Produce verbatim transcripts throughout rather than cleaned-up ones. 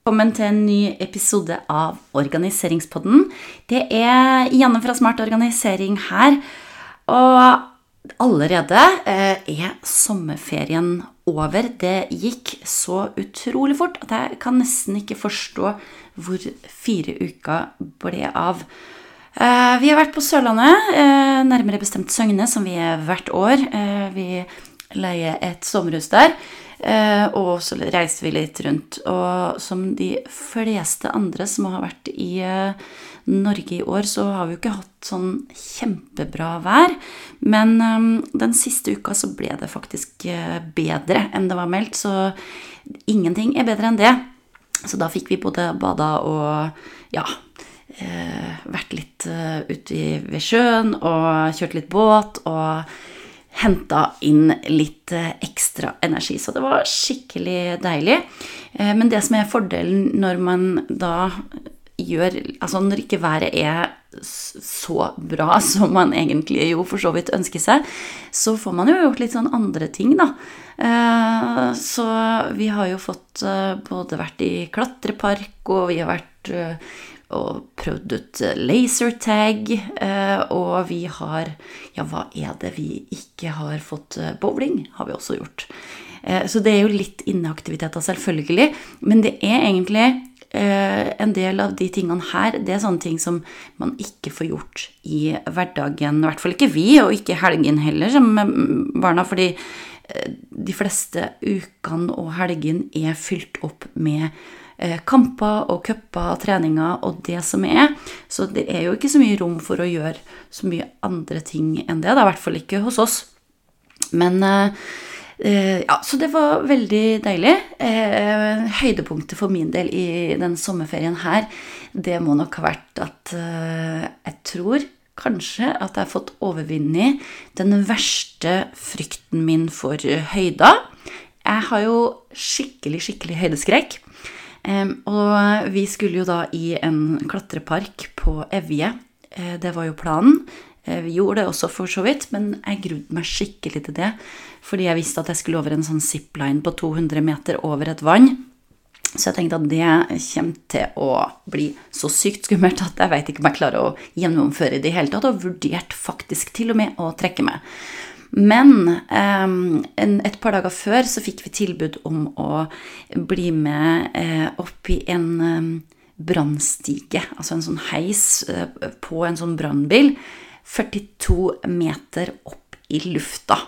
Velkommen til en ny episode av Organiseringspodden. Det er Janne fra Smart Organisering her, og allerede er sommerferien over. Det gikk så utrolig fort at jeg kan nesten ikke forstå hvor fire uker ble av. Vi har vært på Sørlandet, nærmere bestemt Søgne, som vi er hvert år. Vi leier et sommerhus der. Uh, og så reiste vi litt rundt, og som de fleste andre som har vært i uh, Norge i år, så har vi jo ikke hatt sånn kjempebra vær, men um, den siste uka så ble det faktisk uh, bedre enn det var meldt, så ingenting er bedre enn det. Så da fikk vi både bada og ja, uh, vært litt uh, ute ved sjøen og kjørt litt båt og hentet inn litt ekstra energi, så det var skikkelig deilig. Men det som er fordelen når man da gjør, altså når ikke været er så bra som man egentlig jo for så vidt ønsker seg, så får man jo gjort litt sånn andre ting da. Så vi har jo fått både vært i klatrepark, og vi har vært og prøvd ut lasertag, og vi har, ja, hva er det vi ikke har fått? Bowling har vi også gjort. Så det er jo litt inneaktiviteter selvfølgelig, men det er egentlig en del av de tingene her, det er sånne ting som man ikke får gjort i hverdagen, i hvert fall ikke vi, og ikke helgen heller som barna, fordi de fleste ukene og helgen er fylt opp med kamper og kupper og treninger og det som er, så det er jo ikke så mye rom for å gjøre så mye andre ting enn det, det er i hvert fall ikke hos oss. Men ja, så det var veldig deilig. Høydepunktet for min del i den sommerferien her, det må nok ha vært at jeg tror kanskje at jeg har fått overvinne den verste frykten min for høyda. Jeg har jo skikkelig, skikkelig høydeskrekk. Um, og vi skulle jo da i en klatrepark på Evje. Uh, det var jo planen. Uh, vi gjorde det også for så vidt, men jeg grudde meg skikkelig til det, fordi jeg visste at jeg skulle over en sånn zipline på to hundre meter over et vann. Så jeg tenkte at det kommer til å bli så sykt skummelt at jeg vet ikke om jeg klarer å gjennomføre det i hele tatt, og vurdert faktisk til og med å trekke meg. Men um, en, et par dager før så fikk vi tilbud om å bli med uh, opp i en um, brannstige, altså en sånn heis uh, på en sånn brannbil, førtito meter opp i lufta.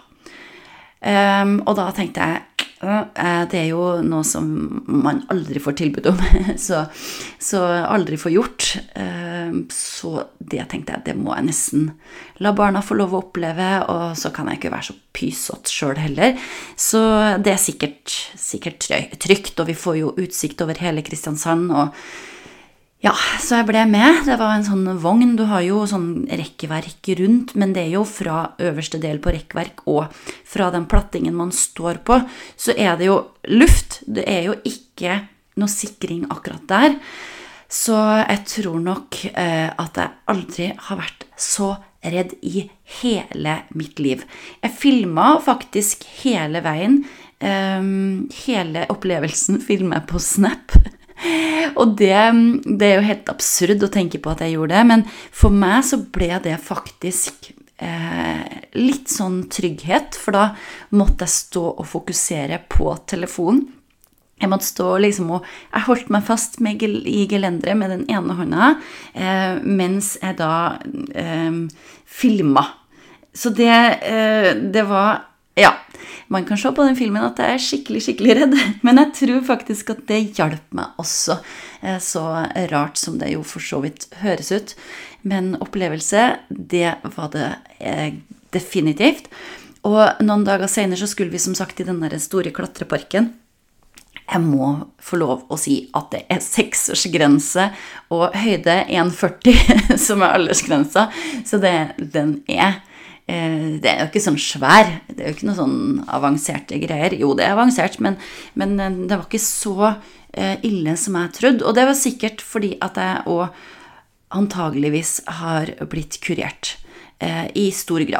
Um, og da tenkte jeg, uh, det er jo noe som man aldri får tilbud om, så, så aldri får gjort. Uh, så det tenkte jeg, det må jeg nesten la barna få lov å oppleve, og så kan jeg ikke være så pysått selv heller. Så det er sikkert, sikkert trygt, og vi får jo utsikt over hele Kristiansand, og ja, så jeg ble med. Det var en sånn vogn, du har jo sånn rekkverk rundt, men det er jo fra øverste del på rekkverk og fra den plattingen man står på, så er det jo luft. Det er jo ikke noe sikring akkurat der. Så jeg tror nok eh, at jeg aldri har vært så redd i hele mitt liv. Jeg filmet faktisk hele veien, eh, hele opplevelsen filmet på Snap. Og det, det er jo helt absurd å tenke på at jeg gjorde det, men for meg så ble det faktisk eh, litt sånn trygghet, for da måtte jeg stå og fokusere på telefonen. Jeg måtte stå liksom og jeg holdt meg fast med, i gelendere med den ene hånda, eh, mens jeg da eh, filmet. Så det, eh, det var, ja, man kan se på den filmen at jeg er skikkelig, skikkelig redd, men jeg tror faktisk at det hjalp meg også, eh, så rart som det jo for så vidt høres ut. Men opplevelse, det var det eh, definitivt. Og noen dager senere så skulle vi som sagt i den der store klatreparken. Jeg må få lov å si at det er seksårsgrense og høyde en førti som er aldersgrensa, så det, den er, eh, det er jo ikke sånn svær, det er jo ikke noe sånn avanserte greier. Jo, det er avansert, men, men det var ikke så eh, ille som jeg trodde, og det var sikkert fordi at jeg også antageligvis har blitt kurert eh, i stor grad.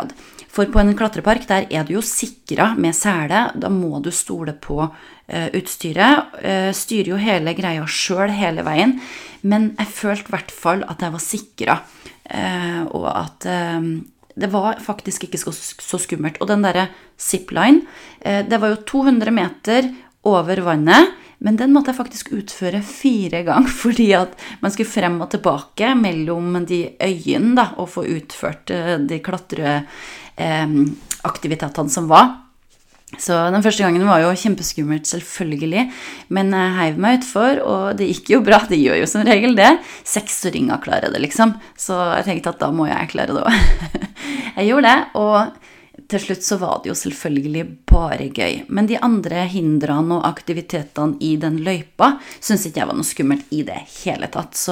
For på en klatrepark, der er du jo sikret med sele, da må du stole på uh, utstyret, uh, styrer jo hele greia selv hele veien, men jeg følte I hvert fall at jeg var sikret, uh, og at uh, det var faktisk ikke så, så skummelt. Og den der zipline, uh, det var jo to hundre meter over vannet, men den måtte jeg faktisk utføre fire ganger, fordi at man skulle frem og tilbake mellom de øyene da, og få utført uh, de klatreaktivitetene uh, som var. Så den første gangen var jo kjempeskummelt selvfølgelig, men jeg heiv meg utfor, og det gikk jo bra, det gjør jo som regel det. Seksåringer klarer det liksom, så jeg tenkte at da må jeg klare det også. Jeg gjorde det, og til slutt så var det jo selvfølgelig bare gøy. Men de andre hindrene og aktivitetene I den løypa synes ikke jeg var noe skummelt I det hele tatt. Så,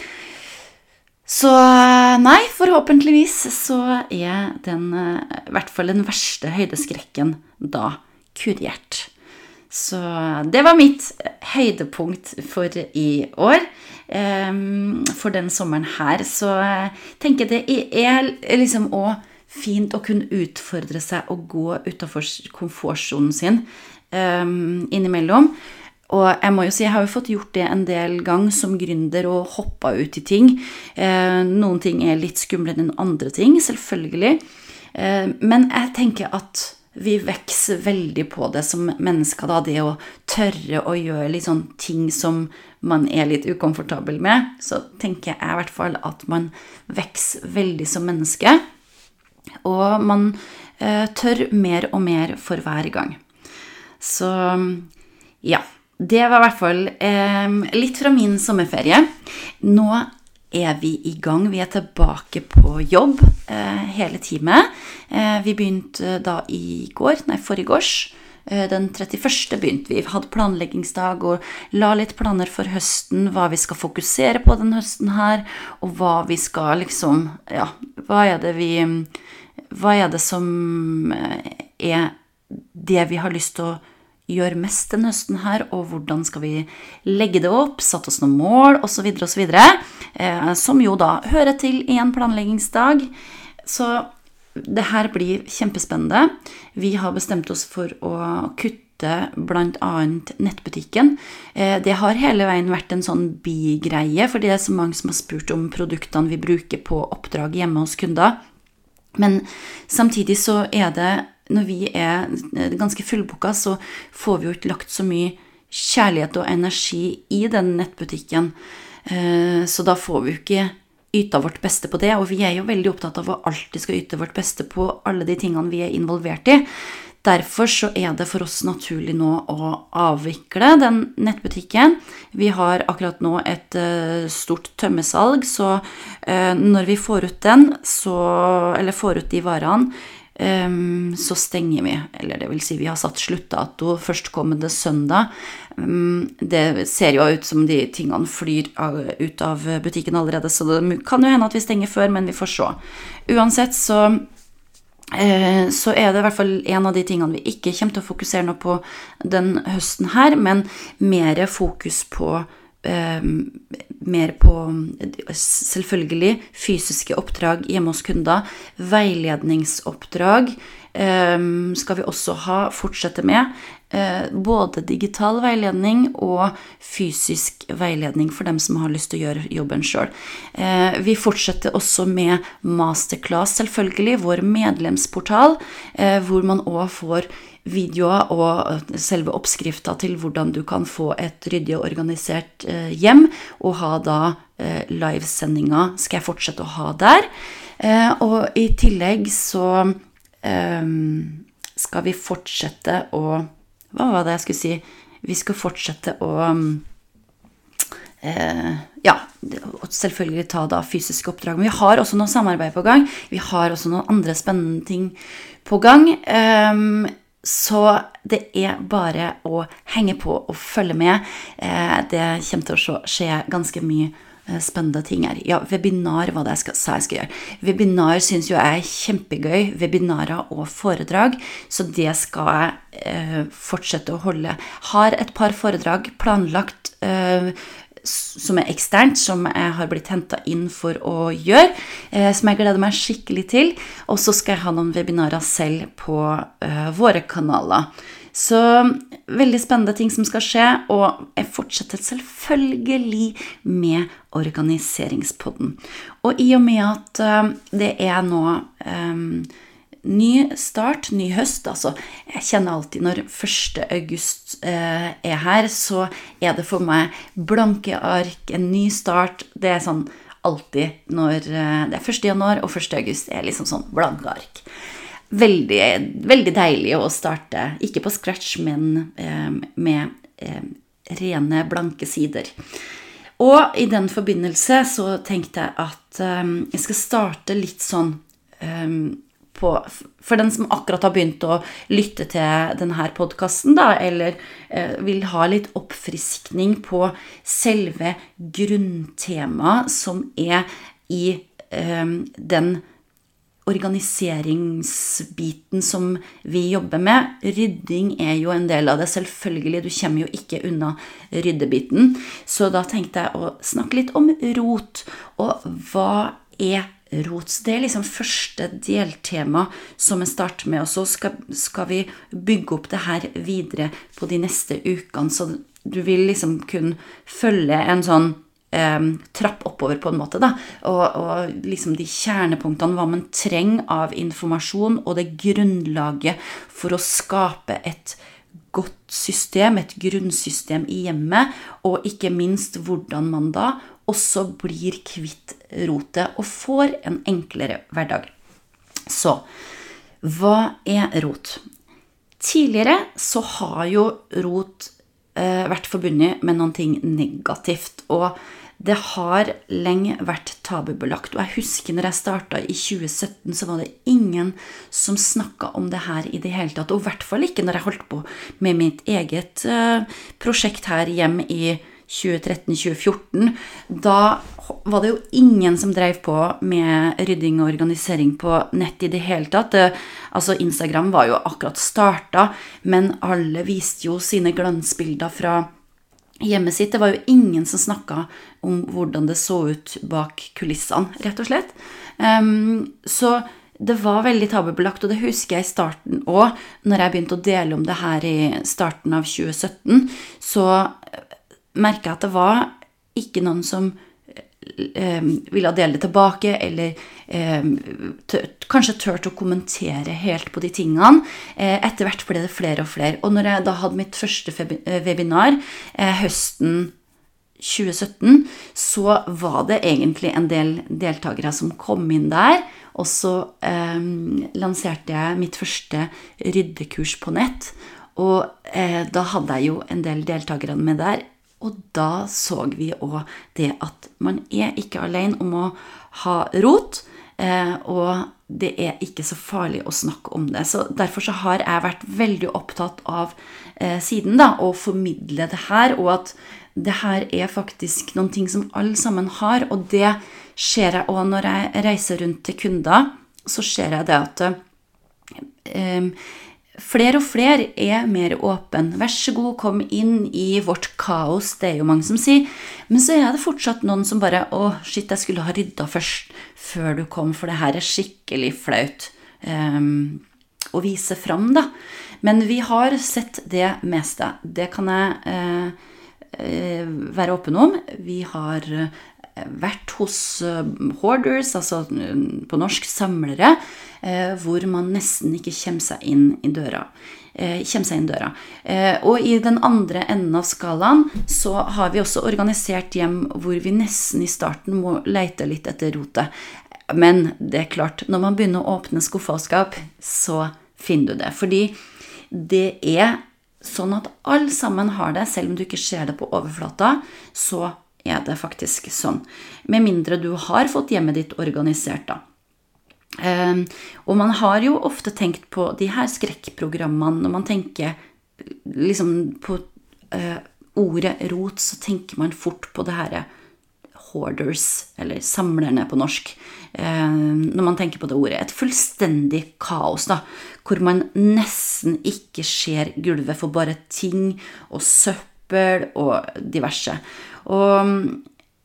så nei, forhåpentligvis så er den, I hvert fall den verste høydeskrekken da kurert. Så det var mitt høydepunkt for I år, for den sommeren her. Så jeg tenker det er liksom også fint å kunne utfordre seg og gå utenfor komfortzonen sin um, innimellom. Og jeg må jo si, jeg har jo fått gjort det en del gang som gründer og hoppet ut I ting. Uh, noen ting er litt skumlere enn andre ting, selvfølgelig. Uh, men jeg tenker at vi vekser veldig på det som mennesker, da, det å tørre å gjøre litt sånn ting som man er litt ukomfortabel med. Så tenker jeg I hvert fall at man vekser veldig som menneske. Og man eh, tør mer og mer for hver gang. Så ja, det var I hvert fall eh, litt fra min sommerferie. Nå er vi I gang, vi er tilbake på jobb eh, hele teamet. Eh, vi begynte da I går, nei, forrige gårs. Eh, den trettiførste begynte vi. Vi hadde planleggingsdag og la litt planer for høsten, hva vi skal fokusere på den høsten her, og hva vi skal liksom, ja, hva er det vi... Hva er det som er det vi har lyst til å gjøre mest den høsten her, og hvordan skal vi legge det opp, satt oss noen mål, og så videre, og så videre, eh, som jo da hører til I en planleggingsdag. Så det her blir kjempespennende. Vi har bestemt oss for å kutte blant annet nettbutikken. Eh, det har hele veien vært en sånn bigreie, for det er så mange som har spurt om produktene vi bruker på oppdrag hjemme hos kunder. Men samtidig så er det, når vi er ganske fullboka, så får vi jo ikke lagt så mye kjærlighet og energi I den nettbutikken. Så da får vi jo ikke yta vårt beste på det, og vi er jo veldig opptatt av å alltid skal yte vårt beste på alle de tingene vi er involvert I. Derfor så er det for oss naturlig nå å avvikle den nettbutikken. Vi har akkurat nå et uh, stort tømmesalg, så uh, når vi får ut den, så, eller får ut de varene, um, så stenger vi. Eller det vil si, vi har satt sluttdato førstkommende søndag. Um, det ser jo ut som de tingene flyr av, ut av butikken allerede, så det kan jo hende at vi stenger før, men vi får se. Uansett så... så er det I hvert fall en av de tingene vi ikke kommer til å fokusere nå på den høsten her, men mer fokus på eh, mer på selvfølgelig fysiske oppdrag hjemme hos kunder, veiledningsoppdrag eh, skal vi også ha, fortsette med, eh, både digital veiledning og fysisk veiledning for dem som har lyst til å gjøre jobben selv. Eh, vi fortsetter også med Masterclass selvfølgelig, vår medlemsportal, eh, hvor man også får videoer og selve oppskrifter til hvordan du kan få et ryddig og organisert eh, hjem, og ha da eh, livesendinger skal jeg fortsette å ha der. Eh, og I tillegg så eh, skal vi fortsette å, hva var det jeg skulle si? Vi skal fortsette å eh, ja, selvfølgelig ta da fysiske oppdrag, men vi har også noen samarbeid på gang. Vi har også noen andre spennende ting på gang. Eh, Så det er bare å henge på og følge med. Det kommer til å skje ganske mye spennende ting her. Ja, webinar var det jeg skal, sa jeg skal gjøre. Webinar synes jo jeg er kjempegøy. Webinarer og foredrag. Så det skal jeg fortsette å holde. Har et par foredrag planlagt som er eksternt, som jeg har blitt hentet inn for å gjøre, som jeg gleder meg skikkelig til. Og så skal jeg ha noen webinarer selv på uh, våre kanaler. Så veldig spennende ting som skal skje, og jeg fortsetter selvfølgelig med Organiseringspodden. Og i og med at uh, det er nå um, ny start, ny høst, altså jeg kjenner alltid når første august eh, er her, så er det for meg blanke ark, en ny start, det er sånn alltid når eh, det er første januar og første august er liksom sånn blanke ark. Veldig, veldig deilig å starte, ikke på scratch, men eh, med eh, rene blanke sider. Og i den forbindelse så tenkte jeg at eh, jeg skal starte litt sånn eh, På, for den som akkurat har begynt å lytte til denne podcasten da, eller eh, vil ha litt oppfriskning på selve grunntemaet som er i eh, den organiseringsbiten som vi jobber med. Rydding er jo en del av det, selvfølgelig, du kommer jo ikke unna ryddebiten. Så da tenkte jeg å snakke litt om rot, og hva er rot. Så det er liksom første deltema som jeg starter med, og så skal, skal vi bygge opp det her videre på de neste ukene, så du vil liksom kunne følge en sånn eh, trapp oppover på en måte da, og, og liksom de kjernepunktene, hva man trenger av informasjon, og det grunnlaget for å skape et godt system, et grunnsystem i hjemmet, og ikke minst hvordan man da også blir kvitt rotet og får en enklere hverdag. Så, hva er rot? Tidligere så har jo rot eh, vært forbundet med noe negativt, og det har lenge vært tabubelagt. Og jeg husker når jeg startet i tjue sytten, så var det ingen som snakket om det her i det hele tatt, og i hvert fall ikke når jeg holdt på med mitt eget eh, prosjekt her hjemme i tjue tretten tjue fjorten, da var det jo ingen som drev på med rydding og organisering på nett i det hele tatt. Det, altså Instagram var jo akkurat startet, men alle viste jo sine glansbilder fra hjemmet sitt. Det var jo ingen som snakket om hvordan det så ut bak kulissene, rett og slett. Um, så det var veldig tabubelagt, og det husker jeg i starten også, når jeg begynte å dele om det her i starten av tjue sytten, så merket jeg at det var ikke noen som eh, ville dele det tilbake, eller eh, tør, kanskje tørte å kommentere helt på de tingene. Eh, etter hvert ble det flere og flere. Og når jeg da hadde mitt første webinar eh, høsten tjue sytten, så var det egentlig en del deltakere som kom inn der, og så eh, lanserte jeg mitt første ryddekurs på nett, og eh, da hadde jeg jo en del deltakere med der. Og da så vi også det at man er ikke alene om å ha rot, eh, og det er ikke så farlig å snakke om det. Så derfor så har jeg vært veldig opptatt av eh, siden da, å formidle det her, og at det her er faktisk noen ting som alle sammen har, og det ser jeg også når jeg reiser rundt til kunder, så ser jeg det at eh, flere og flere er mer åpen. Vær så god, kom inn i vårt kaos, det er jo mange som sier. Men så er det fortsatt noen som bare, å shit, jeg skulle ha ryddet først, før du kom, for det her er skikkelig flaut um, å vise fram da. Men vi har sett det meste. Det kan jeg uh, uh, være åpen om. Vi har uh, vært hos uh, hoarders, altså på norsk samlere, eh, hvor man nesten ikke kommer seg inn i døra. Eh, kommer seg inn i døra. Eh, og i den andre enden av skalaen så har vi også organisert hjem hvor vi nesten i starten må lete litt etter rotet. Men det er klart, når man begynner å åpne skuffa og skap, så finner du det. Fordi det er sånn at alle sammen har det, selv om du ikke ser det på overflata, så er det faktisk sånn. Med mindre du har fått hjemmet ditt organisert da. Um, og man har jo ofte tenkt på de her skrekkprogrammene, når man tenker liksom på uh, ordet rot, så tenker man fort på det her hoarders, eller samlerne på norsk, uh, når man tenker på det ordet. Et fullstendig kaos da, hvor man nesten ikke ser gulvet for bare ting og søppel søppel og diverse. Og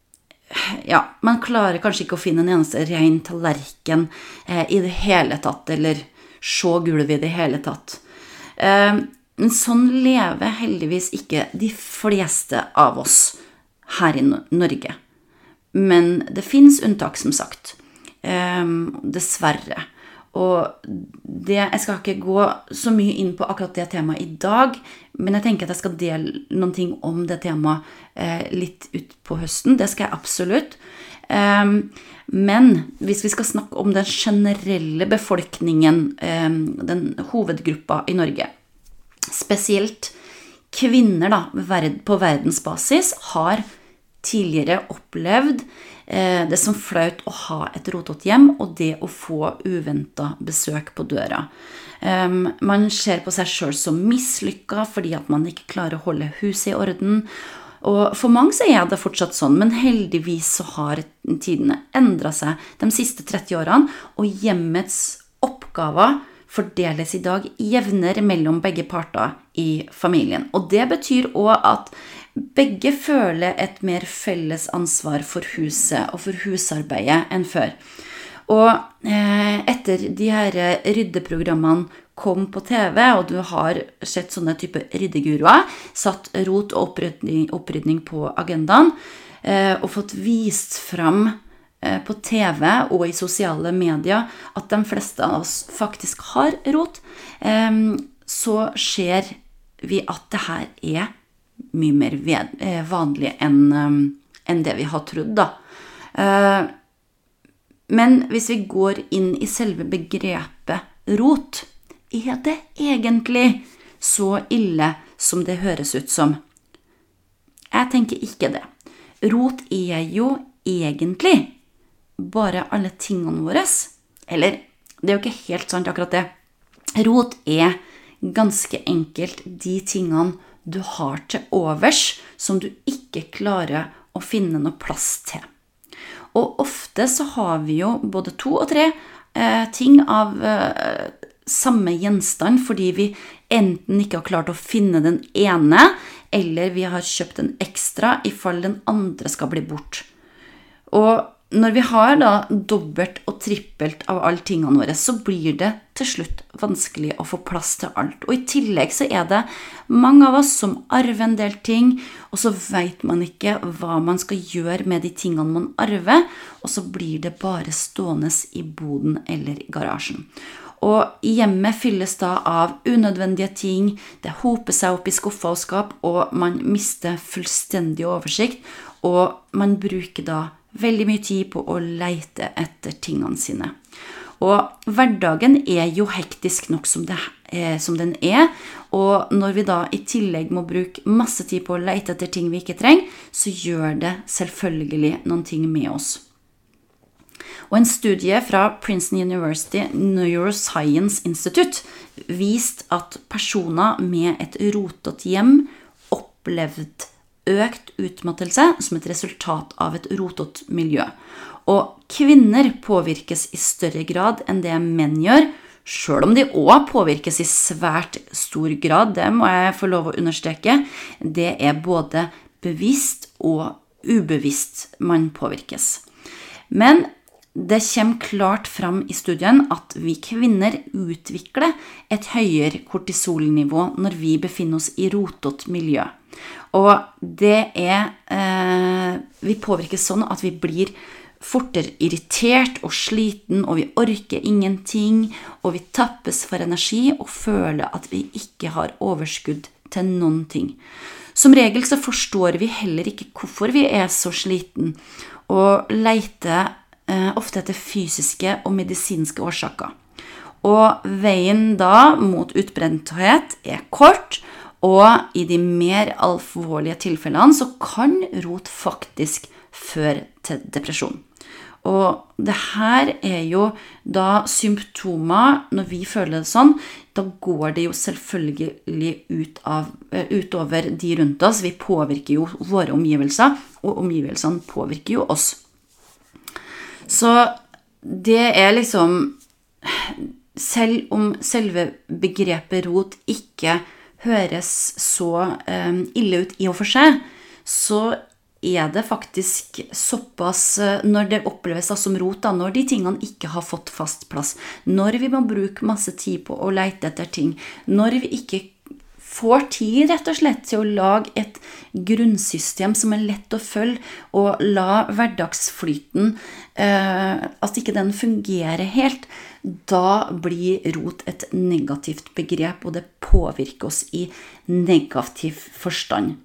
ja, man klarer kanskje ikke å finne en eneste ren tallerken eh, i det hele tatt, eller se gulvet i det hele tatt. Eh, men sånn lever heldigvis ikke de fleste av oss her i Norge. Men det finnes unntak, som sagt. Eh, dessverre. Og det, jeg skal ikke gå så mye inn på akkurat det temaet i dag, men jeg tenker at jeg skal dele noen ting om det temaet eh, litt ut på høsten. Det skal jeg absolutt. Eh, men hvis vi skal snakke om den generelle befolkningen, eh, den hovedgruppa i Norge, spesielt kvinner da, på verdensbasis, har tidligere opplevd eh, det som flaut å ha et rotet hjem, og det å få uventet besøk på døra. Um, man ser på seg selv som mislykket, fordi at man ikke klarer å holde huset i orden. Og for mange så er det fortsatt sånn, men heldigvis så har tidene endret seg de siste tretti årene, og hjemmets oppgaver fordeles i dag jevnere mellom begge parter i familien. Og det betyr også at begge føler et mer felles ansvar for huset og for husarbeidet enn før. Og eh, etter de her ryddeprogrammene kom på T V, og du har sett sånne type ryddeguruer, satt rot og opprydning, opprydning på agendaen, eh, og fått vist fram eh, på T V og i sosiale medier at de fleste av oss faktisk har rot, eh, så ser vi at det her er mye mer ved, eh, vanlig enn, um, enn det vi har trodd da. Uh, men hvis vi går inn i selve begrepet rot, er det egentlig så ille som det høres ut som? Jeg tenker ikke det. Rot er jo egentlig bare alle tingene våre. Eller, det er jo ikke helt sant akkurat det. Rot er ganske enkelt de tingene du har til overs, som du ikke klarer å finne noe plass til. Og ofte så har vi jo både to og tre eh, ting av eh, samme gjenstand, fordi vi enten ikke har klart å finne den ene, eller vi har kjøpt en ekstra i fall den andre skal bli bort. Og når vi har da dobbelt og trippelt av alle tingene våre, så blir det til slutt vanskelig å få plass til alt. Og i tillegg så er det mange av oss som arver en del ting, og så vet man ikke hva man skal gjøre med de tingene man arver, og så blir det bare stående i boden eller i garasjen. Og hjemmet fylles da av unødvendige ting, det hoper seg opp i skuffer og skap, og man mister fullstendig oversikt, og man bruker da veldig mye tid på å leite etter tingene sine. Og hverdagen er jo hektisk nok som, det, eh, som den er, og når vi da i tillegg må bruke masse tid på å leite etter ting vi ikke trenger, så gjør det selvfølgelig noen ting med oss. Og en studie fra Princeton University Neuroscience Institute viste at personer med et rotet hjem opplevde økt utmattelse som et resultat av et rotet miljø. Og kvinner påvirkes i større grad enn det menn gjør, selv om de også påvirkes i svært stor grad. Det må jeg få lov å understreke. Det er både bevisst og ubevisst man påvirkes. Men det kommer klart fram i studien at vi kvinner utvikler et høyere kortisolnivå når vi befinner oss i rotet miljø. Og det er, eh, vi påvirkes sånn at vi blir fortere irritert og sliten, og vi orker ingenting, og vi tappes for energi og føler at vi ikke har overskudd til noen ting. Som regel så forstår vi heller ikke hvorfor vi er så sliten, og leter eh, ofte etter fysiske og medisinske årsaker. Og veien da mot utbrenthet er kort, og i de mer alvorlige tilfellene så kan rot faktisk føre til depresjon. Og det her er jo da symptomer, når vi føler det sånn, da går det jo selvfølgelig ut av, utover de rundt oss. Vi påvirker jo våre omgivelser, og omgivelsene påvirker jo oss. Så det er liksom, selv om selve begrepet rot ikke høres så um, ille ut i og for seg, så er det faktisk såpass, når det oppleves da som rot, da, når de tingene ikke har fått fast plass, når vi må bruke masse tid på å lete etter ting, når vi ikke får tid rett og slett til å lage et grunnsystem som er lett å følge, og la hverdagsflyten, eh, at ikke den fungerer helt, da blir rot et negativt begrep, og det påvirker oss i negativ forstand.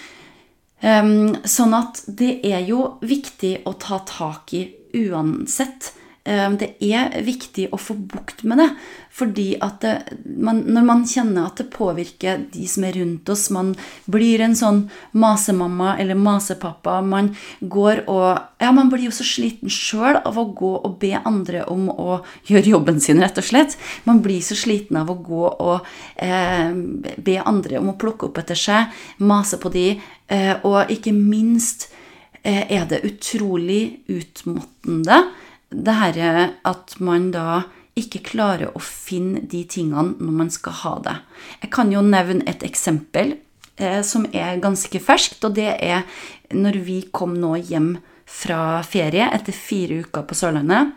Um, sånn at det er jo viktig å ta tak i uansett. Um, det er viktig å få bukt med det, fordi at det, man, når man kjenner at det påvirker de som er rundt oss, man blir en sånn masemamma eller masepappa, man går og, ja, man blir jo så sliten selv av å gå og be andre om å gjøre jobben sin, rett og slett. Man blir så sliten av å gå og eh, be andre om å plukke opp etter seg, mase på de, eh, og ikke minst eh, er det utrolig utmattende, det her at man da ikke klarer å finne de tingene når man skal ha det. Jeg kan jo nevne et eksempel eh, som er ganske ferskt, og det er når vi kom nå hjem fra ferie etter fire uker på Sørlandet.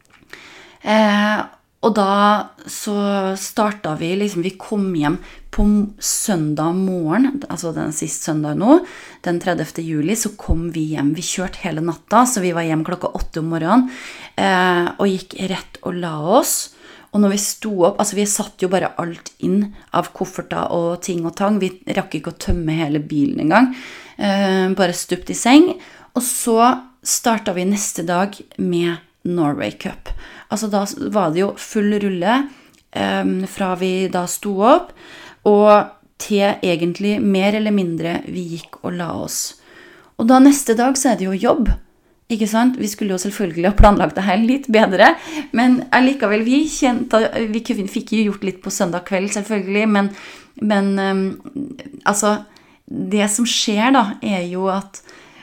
Eh, og da så startet vi, liksom vi kom hjem på søndag morgen, altså den siste søndag nå, den tredivte juli, så kom vi hjem. Vi kjørte hele natta, så vi var hjem klokka åtte om morgenen, eh, og gikk rett og la oss. Og når vi sto opp, altså vi satt jo bare alt inn av kofferter og ting og tang, vi rakk ikke å tømme hele bilen en gang, eh, bare stupt i seng, og så startet vi neste dag med Norway Cup. Altså da var det jo full rulle um, fra vi da sto opp, og til egentlig mer eller mindre vi gikk og la oss. Og da neste dag så er det jo jobb, ikke sant? Vi skulle jo selvfølgelig ha planlagt det her litt bedre, men allikevel vi kjente, vi fikk jo gjort litt på søndag kveld selvfølgelig, men, men um, altså det som skjer da er jo at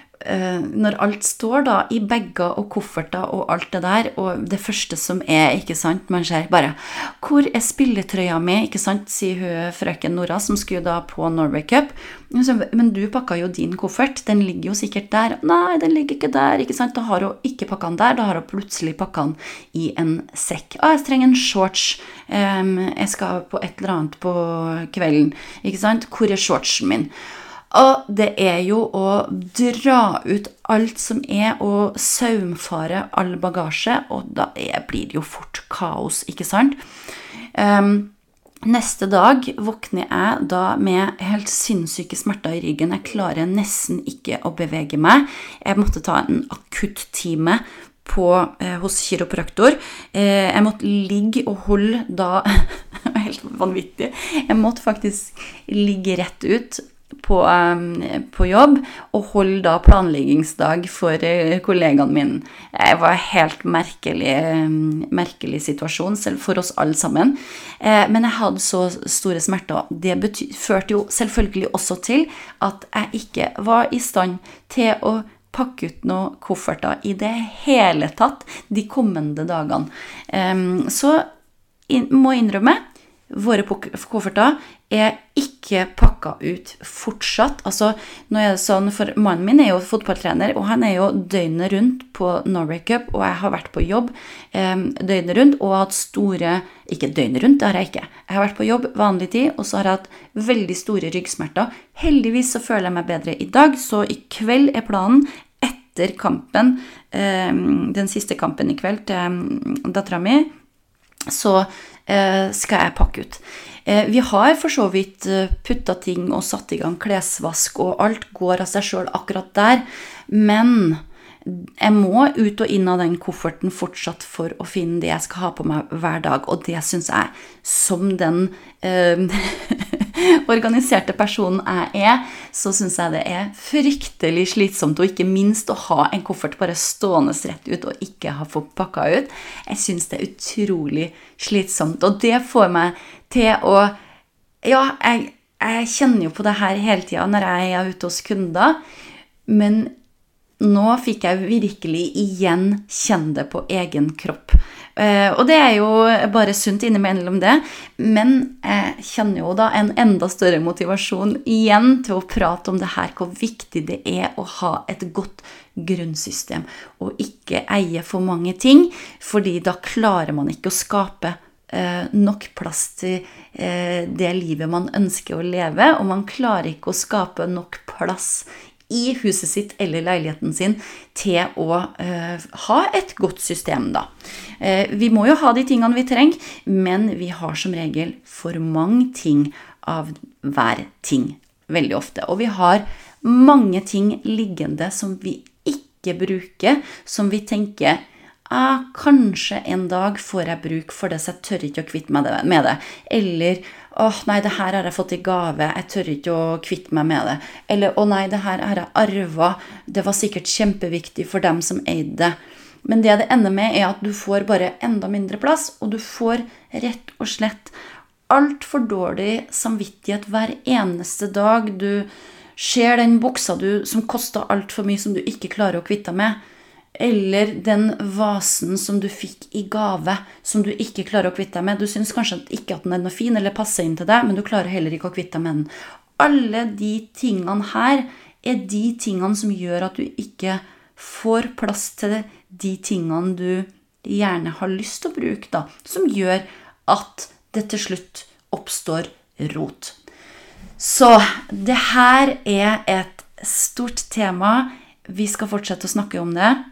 når alt står da i bagger og kofferter og alt det der, og det første som er, ikke sant, man ser bare, hvor er spilletrøya mi, ikke sant, sier hun frøken Nora, som skulle da på Norway Cup, men du pakket jo din koffert, den ligger jo sikkert der, nei, den ligger ikke der, ikke sant, da har hun ikke pakket den der, da har hun plutselig pakket den i en sekk, ah, jeg trenger en shorts, um, jeg skal på et eller annet på kvelden, ikke sant, hvor er shortsen min? Og det er jo å dra ut alt som er, og saumfare all bagasje, og da er, blir det jo fort kaos, ikke sant? Um, neste dag våkner jeg da med helt sinnssyke smerter i ryggen. Jeg klarer nesten ikke å bevege meg. Jeg måtte ta en akutt time på, eh, hos kiropraktor. Eh, jeg måtte ligge og holde da, helt vanvittig, jeg måtte faktisk ligge rett ut, På, um, på jobb, og holde da planleggingsdag for uh, kollegaen min. Det var en helt merkelig, um, merkelig situasjon, selv for oss alle sammen. Eh, men jeg hadde så store smerter. Det bety- førte jo selvfølgelig også til at jeg ikke var i stand til å pakke ut noen kofferter i det hele tatt de kommende dagene. Um, så in- må jeg innrømme, våre kofferter er ikke pakket ut fortsatt. Altså, nå er det sånn, for mannen min er jo fotballtrener, og han er jo døgnet rundt på Norway Cup, og jeg har vært på jobb eh, døgnet rundt, og hatt store, ikke døgnet rundt, det har jeg ikke. Jeg har vært på jobb vanlig tid, og så har jeg hatt veldig store ryggsmerter. Heldigvis så føler jeg meg bedre i dag, så i kveld er planen etter kampen, eh, den siste kampen i kveld til datteren min, så eh, skal jeg pakke ut. Eh, vi har for så vidt puttet ting og satt i gang klesvask, og alt går av seg selv akkurat der, men jeg må ut og inn av den kofferten fortsatt for å finne det jeg skal ha på meg hver dag, og det synes jeg, som den eh, organiserte personen jeg er, så synes jeg det er fryktelig slitsomt, og ikke minst å ha en koffert bare stående rett ut og ikke ha fått pakket ut. Jeg synes det er utrolig slitsomt, og det får meg til å, ja, jeg, jeg kjenner jo på det her hele tiden når jeg er ute hos kunder, men nå fikk jeg virkelig igjen kjenne det på egen kropp. Uh, og det er jo bare sunt innimellom det, men jeg kjenner jo da en enda større motivasjon igjen til å prate om det her, hvor viktig det er å ha et godt grunnsystem, og ikke eie for mange ting, fordi da klarer man ikke å skape uh, nok plass til uh, det livet man ønsker å leve, og man klarer ikke å skape nok plass i huset sitt eller leiligheten sin til å uh, ha et godt system da. Uh, vi må jo ha de tingene vi trenger, men vi har som regel for mange ting av hver ting, veldig ofte. Og vi har mange ting liggende som vi ikke bruker, som vi tenker, ah, kanskje en dag får jeg bruk for det, så jeg tør ikke å kvitte meg med det. Eller, åh, oh, nei, det her har jeg fått i gave, jeg tør ikke å kvitte meg med det. Eller, åh, oh, nei, det her har jeg arvet, det var sikkert kjempeviktig for dem som eide det. Men det det ender med er at du får bare enda mindre plass, og du får rett og slett alt for dårlig samvittighet hver eneste dag. Du ser den buksa du, som koster alt for mye, som du ikke klarer å kvitte med. Eller den vasen som du fikk i gave, som du ikke klarer å kvitte deg med. Du synes kanskje ikke at den er noe fin eller passer inn til deg, men du klarer heller ikke å kvitte deg med den. Alle de tingene her er de tingene som gjør at du ikke får plass til de tingene du gjerne har lyst til å bruke, da, som gjør at det til slutt oppstår rot. Så det her er et stort tema. Vi skal fortsette å snakke om det.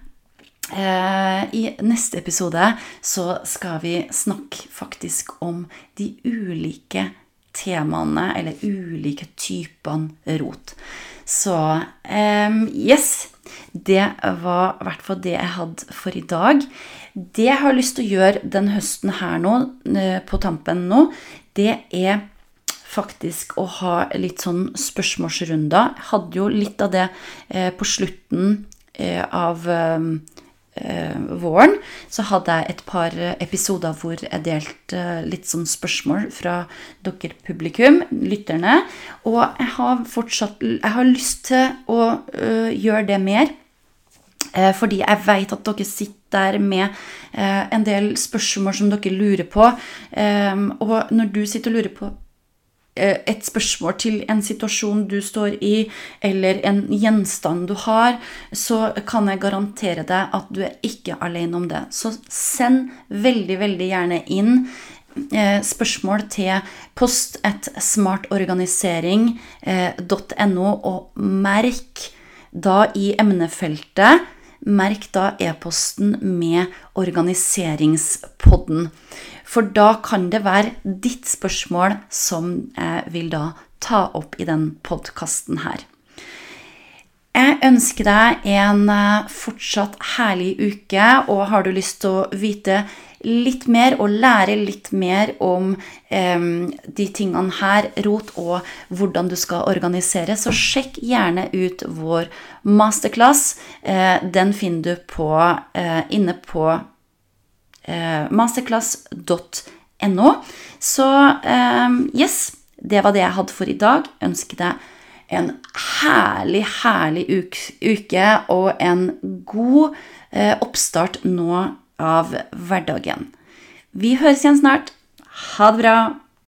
I neste episode så skal vi snakke faktisk om de ulike temaene, eller ulike typene rot. Så, um, yes, det var i hvert fall det jeg hadde for i dag. Det jeg har lyst til å gjøre den høsten her nå, på tampen nå, det er faktisk å ha litt sånn spørsmålsrunder. Jeg hadde jo litt av det eh, på slutten eh, av eh, våren, så hadde jeg et par episoder hvor jeg delte litt sånn spørsmål fra dere publikum, lytterne, og jeg har fortsatt, jeg har lyst til å uh, gjøre det mer, uh, fordi jeg vet at dere sitter der med uh, en del spørsmål som dere lurer på, um, og når du sitter og lurer på et spørsmål til en situasjon du står i, eller en gjenstand du har, så kan jeg garantere deg at du er ikke alene om det. Så send veldig, veldig gjerne inn eh, spørsmål til post at smartorganisering punktum no, og merk da i emnefeltet, merk da e-posten med organiseringspodden. For da kan det være ditt spørsmål som jeg vil da ta opp i den podcasten her. Jeg ønsker deg en fortsatt herlig uke, og har du lyst til å vite litt mer og lære litt mer om eh, de tingene her, rot og hvordan du skal organisere, så sjekk gjerne ut vår masterclass. Eh, den finner du på, eh, inne på masterclass punktum no. Så um, yes, det var det jeg hadde for i dag. Ønsker deg en herlig, herlig uke og en god uh, oppstart nå av hverdagen. Vi høres igjen snart. Ha det bra!